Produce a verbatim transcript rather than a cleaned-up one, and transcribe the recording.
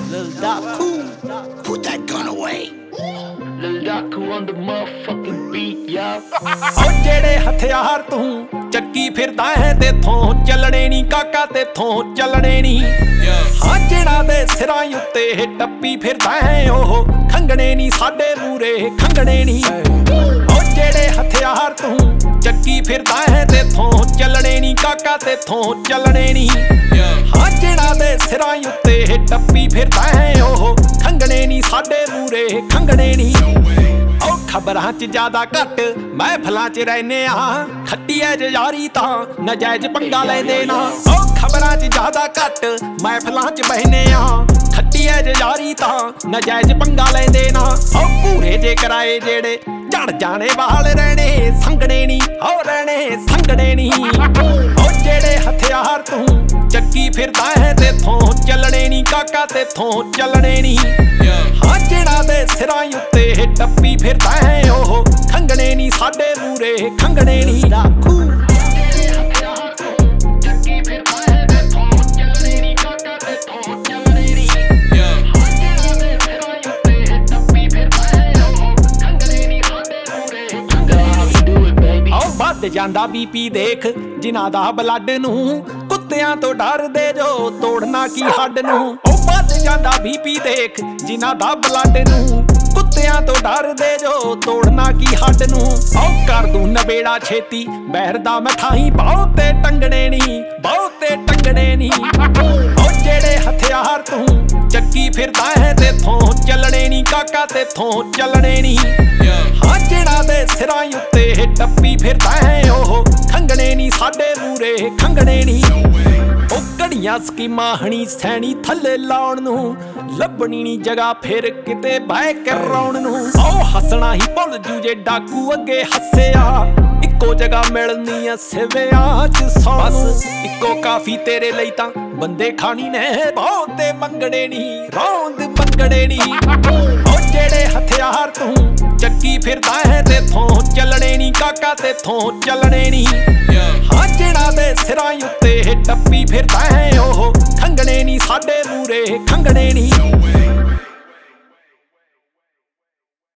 Lil Daku, Put that gun away. Lil Daku on the motherfucking beat, y'all. ਓ ਜਿਹੜੇ ਹਥਿਆਰ ਤੂੰ ਚੱਕੀ ਫਿਰਦਾ ਹੈ ਤੇਥੋਂ ਚੱਲਣੇ ਨੀ ਕਾਕਾ ਤੇਥੋਂ ਚੱਲਣੇ ਨੀ ਹਾਂ ਜਿਹੜਾ ਦੇ ਸਿਰਾਂ ਉੱਤੇ ਟੱਪੀ ਫਿਰਦਾ ਹੈ ਉਹ ਖੰਗਣੇ ਨੀ ਸਾਡੇ ਮੂਰੇ ਖੰਗਣੇ ਨੀ ਓ ਜਿਹੜੇ ਹਥਿਆਰ ਤੂੰ ਚੱਕੀ ਫਿਰਦਾ ਹੈ ਤੇਥੋਂ ਚੱਲਣੇ ਨੀ ਕਾਕਾ ਤੇਥੋਂ ਚੱਲਣੇ ਨੀ ਹਾਂ ਜਿਹੜਾ ਦੇ ਸਿਰਾਂ ਉੱਤੇ ਟੱਪੀ ਫਿਰਦਾ ਹੈ ਉਹ ਖੰਗਣੇ ਨੀ ਸਾਡੇ ਮੂਰੇ ਖੰਗਣੇ ਨੀ ਓ ਖਬਰਾਂ ਚ ਜ਼ਿਆਦਾ ਘੱਟ ਮਹਿਫਲਾਂ ਚ ਰਹਿਨੇ ਆ ਖੱਟੀ ਐ ਯਾਰੀ ਤਾਂ ਨਜਾਇਜ਼ ਪੰਗਾ ਲੈਂਦੇ ਨਾ ਓ ਖਬਰਾਂ ਚ ਜ਼ਿਆਦਾ ਘੱਟ ਮਹਿਫਲਾਂ ਚ ਬਹਿਨੇ ਆ ਖੱਟੀ ਐ ਯਾਰੀ ਤਾਂ ਨਜਾਇਜ਼ ਪੰਗਾ ਲੈਂਦੇ ਨਾ ਓ ਪੂਰੇ ਜੇ ਕਰਾਏ ਜਿਹੜੇ ਝੜ ਜਾਣੇ ਵਾਲ ਰਹਿਣੇ ਸੰਗਣੇ ਨੀ ਹੋ ਰਹਿਣੇ ਸੰਗਣੇ ਨੀ ਓ ਜਿਹੜੇ ਹਥਿਆਰ ਤੂੰ ਚੱਕੀ ਫਿਰਦਾ ਹੈ ਤੇਥੋਂ ਚੱਲਣੇ ਨੀ ਕਾਕਾ ਤੇਥੋਂ ਚੱਲਣੇ ਨੀ ਹਾਂ ਜਿਹੜਾ ਦੇ ਸਿਰਾਂ ਉੱਤੇ ਟੱਪੀ ਫਿਰਦਾ ਹੈ ਉਹ ਖੰਗਣੇ ਨੀ ਸਾਡੇ ਮੂਰੇ ਖੰਗਣੇ ਨੀ Daku. ਆਓ ਵੱਧ ਜਾਂਦਾ ਬੀਪੀ ਦੇਖ ਜਿਨ੍ਹਾਂ ਦਾ ਬਲੱਡ ਨੂੰ ਕੁੱਤਿਆਂ ਤੋਂ ਡਰਦੇ ਜੋ ਤੋੜਨਾ ਕੀ ਹੱਡ ਨੂੰ ਉਹ ਵੱਧ ਜਾਂਦਾ ਬੀਪੀ ਦੇਖ ਜਿਨ੍ਹਾਂ ਦਾ ਬਲੱਡ ਨੂੰ ਕੁੱਤਿਆਂ ਤੋਂ ਡਰਦੇ ਜੋ ਤੋੜਨਾ ਕੀ ਹੱਡ ਨੂੰ ਆਓ ਕਰ ਦੂੰ ਨਵੇੜਾ ਛੇਤੀ ਬਹਿਰ ਦਾ ਮਠਾਈ ਬਹੁਤੇ ਟੰਗਣੇ ਨੀ ਬਹੁਤੇ ਟੰਗਣੇ ਨੀ ਉਹ ਜਿਹੜੇ ਹਥਿਆਰ ਤੂੰ ਚੱਕੀ ਫਿਰਦਾ ਹੈ ਤੇਥੋਂ ਚੱਲਣੇ ਨੀ ਕਾਕਾ ਤੇਥੋਂ ਚੱਲਣੇ ਨੀ ਹਾਂ ਜਿਹੜਾ ਦੇ ਸਿਰਾਂ ਉੱਤੇ ਟੱਪੀ ਫਿਰਦਾ ਹੈ ਉਹ ਖੰਗਣੇ ਨੀ ਸਾਡੇ ਮੂਰੇ ਖੰਗਣੇ ਨੀ ਉਹ ਘੜੀਆਂ ਸਕੀਮਾਂ ਹਣੀ ਸੈਣੀ ਥੱਲੇ ਲਾਉਣ ਨੂੰ ਲੱਭਣੀ ਨੀ ਜਗ੍ਹਾ ਫਿਰ ਕਿਤੇ ਬਹਿ ਕੇ ਰੌਣ ਨੂੰ ਉਹ ਹੱਸਣਾ ਹੀ ਭੁੱਲ ਜੂ ਜੇ ਡਾਕੂ ਅੱਗੇ ਹੱਸਿਆ ਇੱਕੋ ਜਗ੍ਹਾ ਮਿਲਣੀ ਆ ਸਿਵਿਆਂ ਚ ਸੌ ਬਸ ਇੱਕੋ ਕਾਫੀ ਤੇਰੇ ਲਈ ਤਾਂ ਬੰਦੇ ਖਾਣੀ ਨੇ ਬਹੁਤੇ ਮੰਗਣੇ ਨੀ ਰੌਂਦ ਮੰਗਣੇ ਨੀ ਉਹ ਜਿਹੜੇ ਹਥਿਆਰ ਤੂੰ ਚੱਕੀ ਫਿਰਦਾ ਹੈ ਤੇਥੋਂ ਚੱਲਣੇ ਨੀ ਕਾਕਾ ਤੇਥੋਂ ਚੱਲਣੇ ਨੀ ਹਾਂ ਜਿਹੜਾ